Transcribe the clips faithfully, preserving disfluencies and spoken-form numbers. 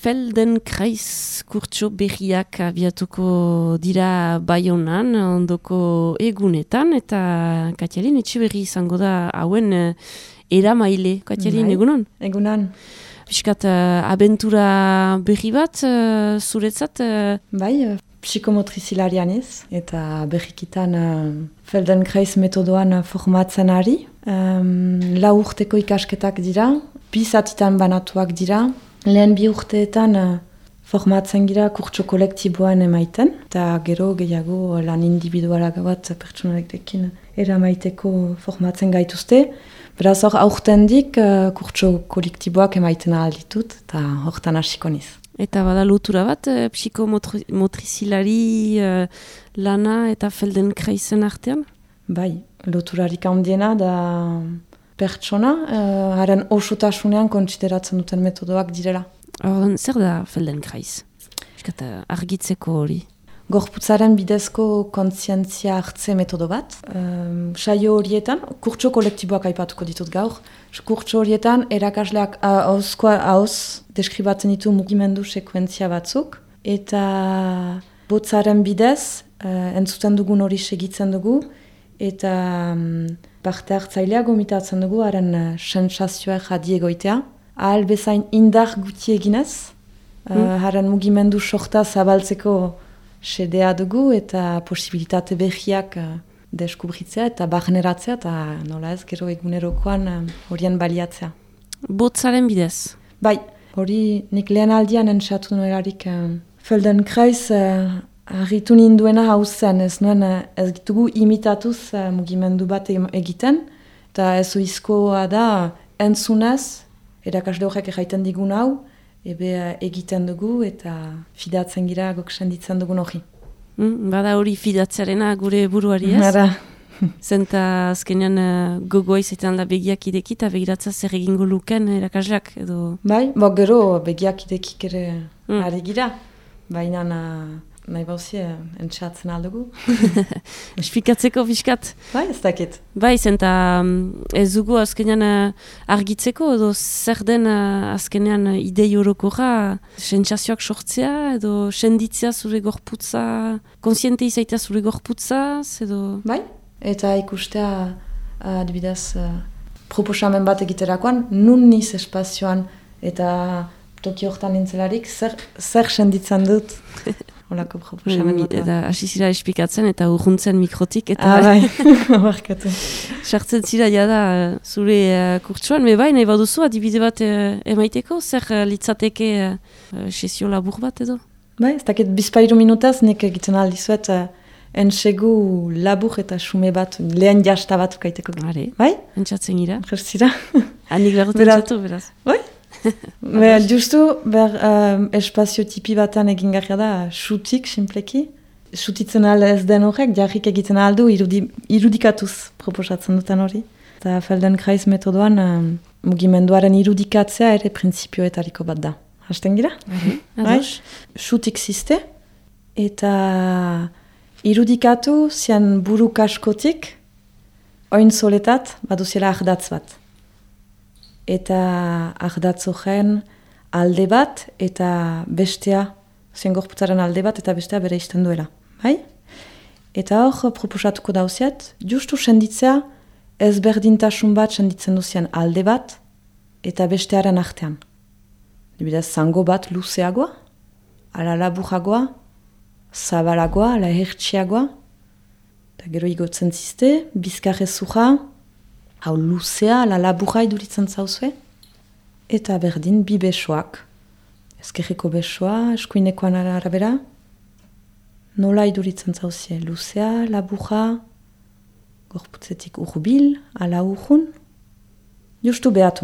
Feldenkrais kurtso berriak abiatuko dira Baionan, ondoko egunetan, eta Katialin Etxeberri izango da hauen uh, eramaile. Katialin, bai, egunon? Egunan. Piskat, uh, abentura berri bat, uh, zuretzat? Uh... Bai, uh, psikomotrizilarian ez, eta berrikitan uh, Feldenkrais metodoan uh, formatzen ari. Um, lau urteko ikasketak dira, bi zatitan banatuak dira. Lehen bi urteetan uh, formatzen gira kurtso kolektiboan emaiten, eta gero gehiago lan individualak bat pertsonarekin eramaiteko formatzen gaituzte. Beraz hor aurtendik uh, kurtso kolektiboak emaiten ahal ditut, eta hortan hasiko niz. Eta bada lotura bat, uh, psikomotrizilari uh, lana eta Feldenkraisen artean? Bai, loturarik handiena da pertsona, uh, haren osotasunean kontsideratzen duten metodoak direla. Ordan, zer da Feldenkrais? Eskat, argitzeko hori? Gorputzaren bidezko kontzientzia hartze metodo bat. Um, saio horietan, kurtso kolektiboak aipatuko ditut gaur, kurtso horietan erakasleak hauzkoa hauz deskribatzen ditu mugimendu sekuentzia batzuk, eta botzaren bidez, uh, entzuten dugun hori segitzen dugu, eta um, parte hartzailea gomitatzen dugu haren uh, sensazioa jadi egoitea. Ahal bezain indar guti eginez, uh, haren mugimendu sorta zabaltzeko sedea dugu eta posibilitate berriak uh, deskubritzea eta barneratzea eta nola ez gero egunerokoan uh, horien baliatzea. Botzaren bidez? Bai, hori nik lehen aldian entsatu nuelarik uh, Feldenkrais uh, harritu ninduena hau zen, ez nuen uh, ez ditugu imitatuz uh, mugimendu bat egiten, eta ez oizkoa da entzunez, erakasle horrek erraiten digun hau, ebe uh, egiten dugu eta fidatzen gira gok senditzen dugun hori. Mm, bada hori fidatzearena gure buruari ez? Bada. Zenta azkenean uh, gogoa izaten da begiak ideki eta begiratza zer egingo luken erakasleak edo... Bai, bo gero begiak idekik ere mm. ari gira, baina uh, nahi bauzie entxatzen aldugu. Espikatzeko fiskat? Bai, ez dakit. Bai, zenta ez dugu azkenean uh, argitzeko edo zer den uh, azkenean uh, idei orokorra sentsazioak sortzea edo senditzea zure gorputza, konsiente izaitea zure gorputzaz edo... Bai, eta ikustea adibidez uh, proposamen bat egiterakoan, nun niz espazioan eta toki hortan nintzelarik zer, zer senditzen dut. Olako proposamen bat. Eta hasi zira espikatzen eta urruntzen mikrotik. Eta ah, bai, markatu. Sartzen zira jada zure uh, kurtsuan, me bai, nahi baduzu adibide bat uh, emaiteko, zer uh, litzateke uh, sesio labur bat edo? Bai, ez dakit bizpairu minutaz nik egiten aldizuet uh, entsegu labur eta xume bat, lehen jasta bat ukaiteko. Hare, bai? Entzatzen gira. Gerzira. Hanik berrut entzatu, beraz. Bai? Be, justu, ber um, espazio tipi batan egin garria da, xutik, simpleki. Xutitzen ahal ez den horrek, jarrik egiten ahal du, irudi, irudikatuz proposatzen duten hori. Eta Feldenkrais metodoan, um, mugimenduaren irudikatzea ere printzipioetariko bat da. Hasten gira? Bai, xutik ziste, eta irudikatu zian buru kaskotik, oin soletat, baduziela ardatz bat. Eta ardatzogen alde bat eta bestea, zen gorputzaren alde bat eta bestea bere izten duela. Bai? Eta hor proposatuko dauziat, justu senditzea ezberdintasun bat senditzen duzien alde bat eta bestearen artean. Dibidez, zango bat luzeagoa, ala laburagoa, zabalagoa, ala hertsiagoa, eta gero igotzen ziste, bizkarrezuja, hau luzea, la laburra iduritzen zauzue. Eta berdin, bi besoak. Ezkerreko besoa, eskuinekoan arabera. Nola iduritzen zauzie. Luzea, laburra, gorputzetik urbil, ala urrun. Justu behatu.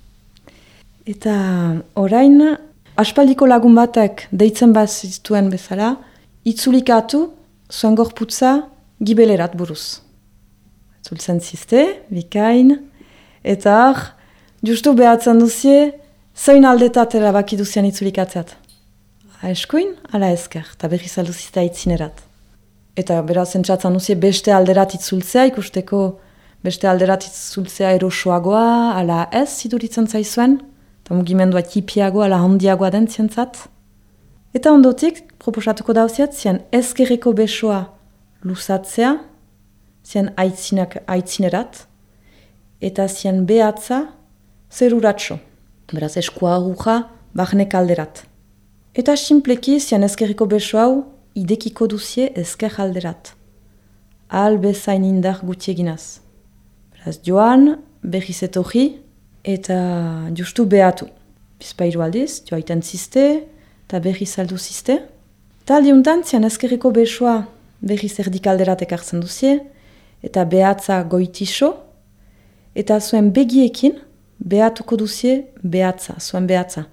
Eta orain, aspaldiko lagun batek deitzen bat zituen bezala, itzulikatu zuen gorputza gibelerat buruz. Zultzen ziste, bikain, eta hor, justu behatzen duzie, zein aldetat erabaki duzian itzulikatzat. Ha eskuin, ala esker, eta berriz alduzizta itzinerat. Eta beraz entzatzen duzie beste alderat itzultzea, ikusteko beste alderat itzultzea erosoagoa, ala ez iduritzen zaizuen, eta mugimendua tipiagoa, la handiagoa den zientzat. Eta ondotik, proposatuko dauziat, zian ezkerreko besoa luzatzea, zian aitzinak aitzinerat, eta zian behatza zeruratxo. Beraz, eskua aguja, bahnek alderat. Eta simpleki, zian ezkerreko beso hau, idekiko duzie ezker alderat. Ahal bezain indar gutieginaz. Beraz, joan, behiz etorri, eta justu behatu. Bizpairu aldiz, joa iten ziste, eta behiz aldu ziste. Eta aldiuntan, zian ezkerreko besoa behiz erdik alderat ekartzen duzie, eta behatza goitixo, eta zuen begiekin, behatuko duzie behatza, zuen behatza.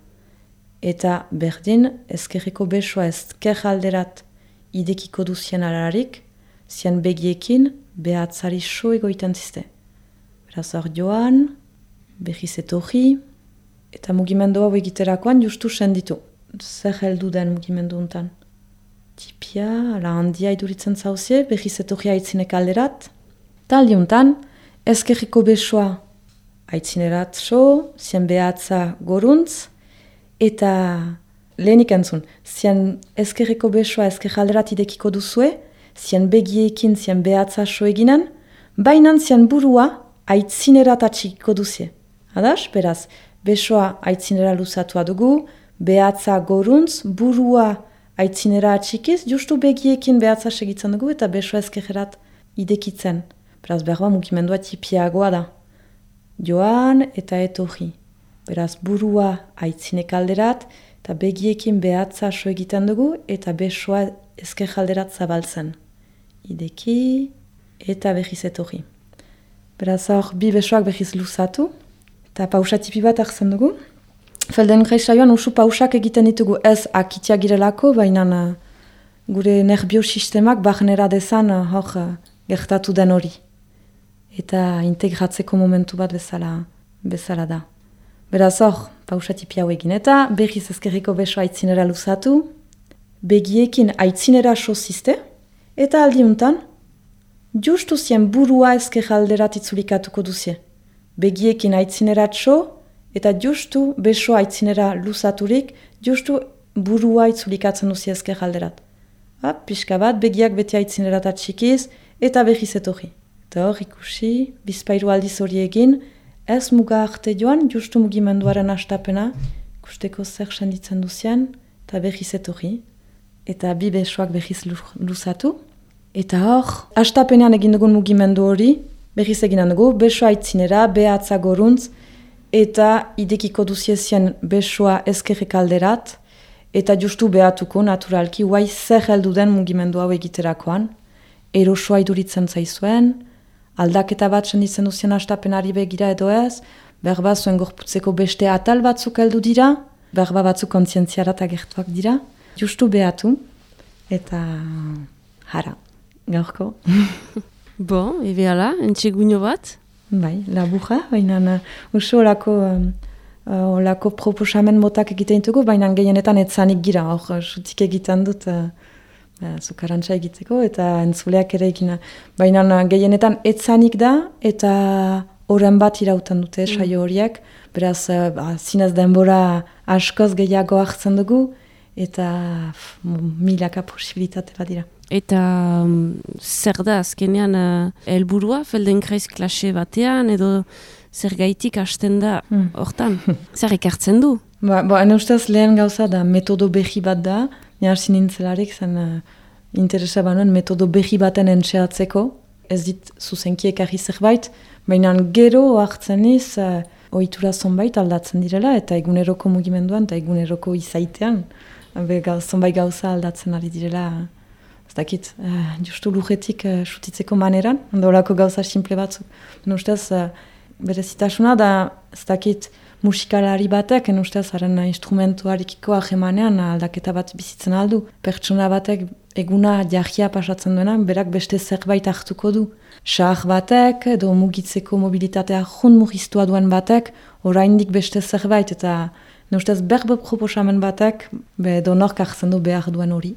Eta berdin, ezkerreko besoa ezker alderat idekiko duzien ararik, zian begiekin behatzari so egoiten ziste. Beraz hor joan, behiz etorri, eta mugimendu hau egiterakoan justu senditu. Zer heldu den mugimendu untan. Tipia, ala handia iduritzen zauzie, behiz etorri aitzinek alderat. Eta aldiuntan, ezkerreko besoa aitzinerat so, zian behatza goruntz, eta lehenik entzun, zian ezkerreko besoa ezker alderat idekiko duzue, zian begiekin zian behatza so eginen, bainan zian burua aitzinerat atxikiko duzie. Adas, beraz, besoa aitzinera luzatua dugu, behatza goruntz, burua aitzinera atxikiz, justu begiekin behatza segitzen dugu eta besoa ezkerrerat idekitzen. Beraz, berba mugimendua tipiagoa da. Joan eta etorri. Beraz, burua aitzinek alderat, eta begiekin behatza so egiten dugu, eta besoa ezker alderat zabaltzen. Ideki, eta behiz etorri. Beraz, hor, bi besoak behiz luzatu, eta pausa tipi bat hartzen dugu. Feldenkrais saioan usu pausak egiten ditugu ez akitia girelako, baina gure nerbiosistemak barnera dezan hor gertatu den hori. Eta integratzeko momentu bat bezala, bezala da. Beraz hor, pausa tipi hau egin eta behiz ezkerreko beso aitzinera luzatu, begiekin aitzinera soziste, eta aldiuntan, justu zien burua ezker alderat itzulikatuko duzie. Begiekin aitzinerat so, eta justu beso aitzinera luzaturik, justu burua itzulikatzen duzie ezker alderat. Ha, pixka bat, begiak beti aitzinerat atxikiz, eta behiz etorri. Eta hor ikusi, bizpairu aldiz hori egin, ez muga arte joan, justu mugimenduaren astapena, ikusteko zer senditzen duzien, eta behiz etorri. Eta bi besoak behiz luzatu. Eta hor, astapenean egin dugun mugimendu hori, behiz egin dugu, besoa aitzinera, behatza goruntz, eta idekiko duziezien besoa ezkerrek alderat, eta justu behatuko naturalki, guai zer heldu den mugimendu hau egiterakoan, erosoa iduritzen zaizuen, aldaketa bat senditzen duzien astapenari begira edo ez, berba zuen gorputzeko beste atal batzuk heldu dira, berba batzuk kontzientziarat agertuak dira, justu behatu, eta hara, gaurko. Bo, ebe ala, entxeguino bat? Bai, laburra, baina usu olako, uh, olako proposamen motak egiten ditugu, baina gehienetan etzanik gira, hor, sutik egiten dut, uh, zukarantza egiteko, eta entzuleak ere egina. Baina gehienetan etzanik da, eta horren bat irauten dute, mm. saio horiek, beraz, uh, ba, zinez denbora askoz gehiago hartzen dugu, eta f, milaka posibilitate bat dira. Eta um, zer da azkenean uh, helburua, Feldenkrais klase batean, edo zer gaitik hasten da hortan? Hmm. Zer ekartzen du? Ba, ba, ene ustez lehen gauza da metodo behi bat da, niarsin nintzelarik zen uh, interesa banuen metodo behi baten entxeatzeko, ez dit zuzenki ekarri zerbait, baina gero hartzen iz uh, ohitura zonbait aldatzen direla, eta eguneroko mugimenduan, eta eguneroko izaitean, be, gauz, zonbait gauza aldatzen ari direla, ez dakit, uh, justu lujetik uh, sutitzeko maneran, ondolako gauza simple batzuk. En ustez, uh, berezitasuna da, ez dakit, musikalari batek, en ustez, haren instrumentuarikiko ahemanean aldaketa bat bizitzen aldu. Pertsona batek eguna jahia pasatzen duena, berak beste zerbait hartuko du. Sahar batek, edo mugitzeko mobilitatea jun mugiztua duen batek, oraindik beste zerbait, eta ustez, berbe proposamen batek, be donork hartzen du behar duen hori.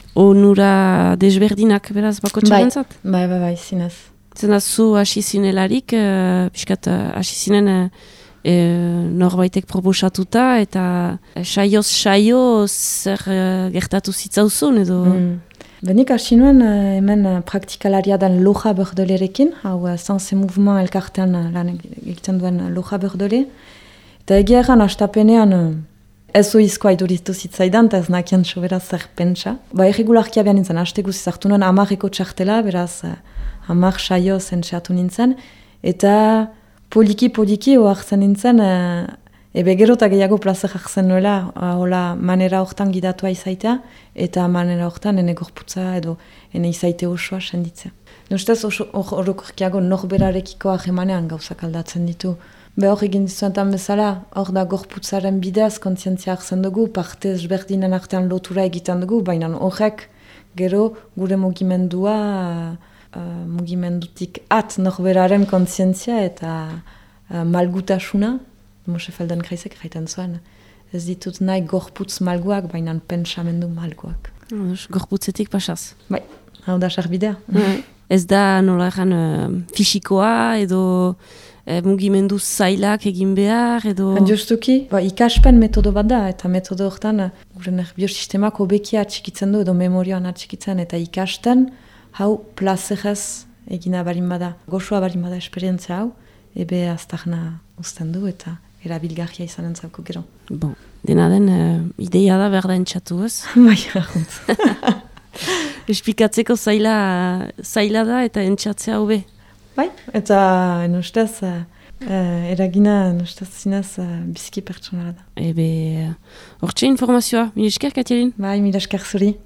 Onura desberdinak, beraz, bako txarentzat? Bai, bai, bai, zinez. Zena zu hasi zinelarik, uh, piskat hasi uh, zinen uh, e, norbaitek proposatuta, eta saioz saio zer uh, gertatu zitzauzun edo... Mm. Benik hasi nuen uh, hemen uh, praktikalaria den Loja Bordelerekin, hau uh, Sanse Mouvement elkartean uh, lan egiten duen uh, Loja Bordele. Eta egia egan astapenean uh, ez oizkoa iduritu zitzaidan, eta ez nakien sobera zer pentsa. Ba erregularkia behar nintzen, haste guziz hartu nuen amarreko txartela, beraz uh, amar saio zentxeatu nintzen, eta poliki-poliki oartzen nintzen, uh, ebe gero eta gehiago plazer jartzen nuela, hola manera hortan gidatua izaitea, eta manera hortan ene gorputza edo ene izaite osoa senditzea. Nustez horokorkiago norberarekiko ahemanean gauzak aldatzen ditu. Be hor egin dizuentan bezala, hor da gorputzaren bidez kontzientzia hartzen dugu, parte ezberdinen artean lotura egiten dugu, baina horrek gero gure mugimendua, uh, mugimendutik at norberaren kontzientzia eta uh, malgutasuna, Moshe Feldenkreisek gaiten zuen, ez ditut nahi gorputz malguak, baina pentsamendu malguak. Gorputzetik pasaz. Bai, hau da sarbidea. Ez da nola egan uh, fisikoa edo uh, mugimendu zailak egin behar edo... Justuki, ba, ikaspen metodo bat da, eta metodo hortan gure nerviosistemak hobekia atxikitzen du edo memorioan atxikitzen, eta ikasten hau plazerez egina barin bada, goxoa barin bada esperientzia hau, ebe aztarna uzten du eta erabilgarria izanen zauko gero. Bon, dena den, uh, ideia da behar da entxatu ez? Bai, ahunt. Espikatzeko zaila, zaila da eta entxatzea hobe. Bai, eta enustez, uh, uh, eragina enustez zinez uh, biziki pertsonala da. Ebe, hortxe informazioa, mila esker, Katalin? Bai, mila esker zuri.